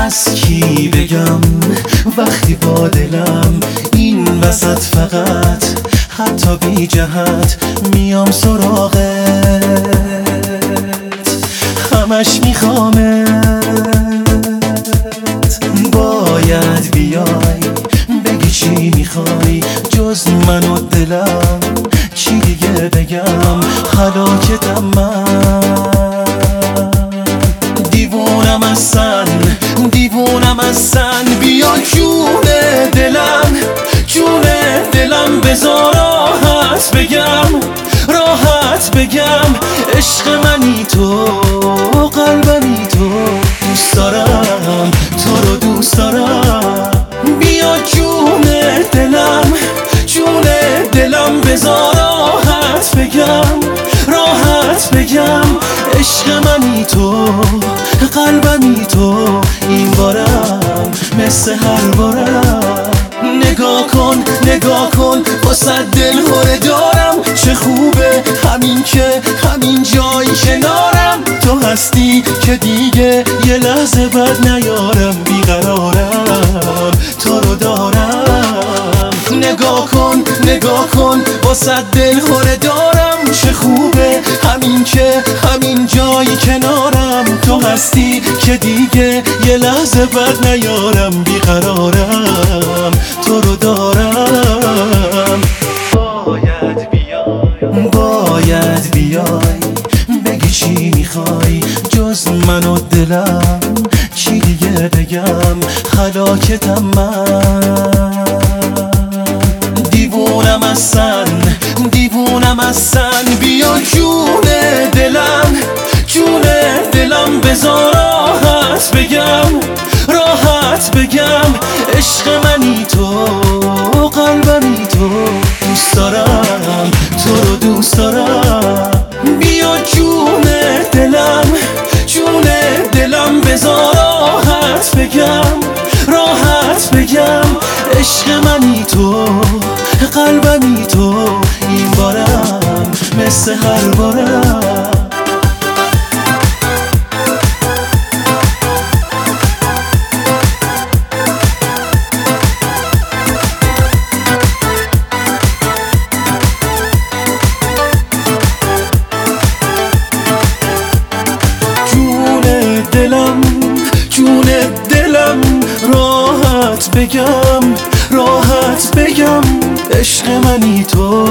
از کی بگم وقتی با دلم این وسط فقط حتی بی جهت میام سراغت، همش میخوامت. باید بیای بگی چی میخوای جز من و دلم، چی دیگه بگم هلاکتم من. دیوونم ازن، دیوونم ازن، بیا جون دلم، جون دلم بذار راحت بگم، راحت بگم عشق منی تو، قلبمی تو، دوست دارم تو رو دوست دارم. بیا جون دلم، جون دلم بذار راحت بگم، راحت بگم عشق منی تو، قلبمی تو، این بارم مثل هر بارم. نگاه کن نگاه کن واسه دل هره دارم، چه خوبه همین که همین جای کنارم تو هستی که دیگه یه لحظه بد نیارم، بیقرارم تو رو دارم. نگاه کن نگاه کن واسه دل هره دارم، چه خوبه همین که همین جای کنارم تو هستی که دیگه یه لحظه بد نیارم، بیقرارم تو رو دارم. باید بیای، باید بیای بگی چی میخوای جز من و دلم، چی دیگه بگم هلاکتم من. دیوونم ازن، دیوونم ازن، بیا جون دلم، جون دلم بذار راحت بگم، راحت بگم عشق منی تو، قلبمی تو، دوست دارم تو رو دوست دارم. بیا جون دلم، جون دلم بذار راحت بگم، راحت بگم عشق منی تو، قلبمی تو، این بارم مثل هر بارم. جون دلم راحت بگم، راحت بگم عشق منی تو،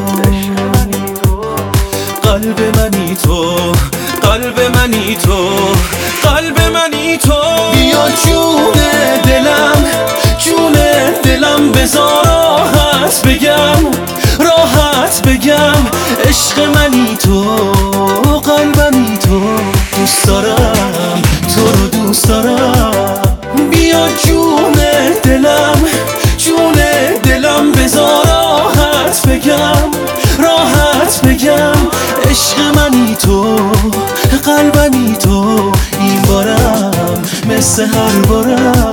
قلب منی تو، قلب منی تو، قلب منی تو. بیا جون دلم، جون دلم بذار راحت بگم، راحت بگم عشق منی تو، قلبمی تو، دوست دارم تو رو دوست دارم. بیا جون دلم، جون دلم بذار راحت بگم، راحت بگم عشق منی تو، قلبمی تو، این بارم مثل هر بارم.